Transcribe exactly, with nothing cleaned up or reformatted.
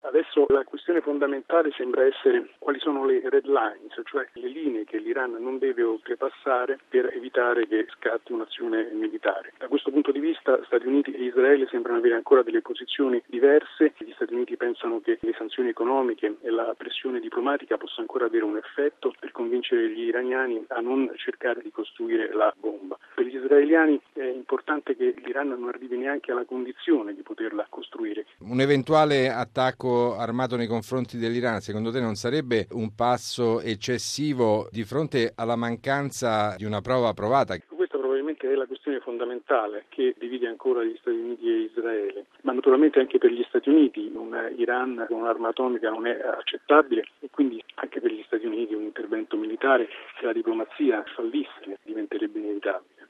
Adesso la questione fondamentale sembra essere quali sono le red lines, cioè le linee che l'Iran non deve oltrepassare per evitare che scatti un'azione militare. Da questo punto di vista Stati Uniti e Israele sembrano avere ancora delle posizioni diverse. Gli Stati Uniti pensano che le sanzioni economiche e la pressione diplomatica possa ancora avere un effetto per convincere gli iraniani a non cercare di costruire la bomba. Per gli israeliani è importante che l'Iran non arrivi neanche alla condizione di poterla costruire. Un eventuale attacco armato nei confronti dell'Iran, secondo te non sarebbe un passo eccessivo di fronte alla mancanza di una prova provata? Questa probabilmente è la questione fondamentale che divide ancora gli Stati Uniti e Israele, ma naturalmente anche per gli Stati Uniti un Iran con un'arma atomica non è accettabile e quindi anche per gli Stati Uniti un intervento militare, se la diplomazia fallisse, diventerebbe inevitabile.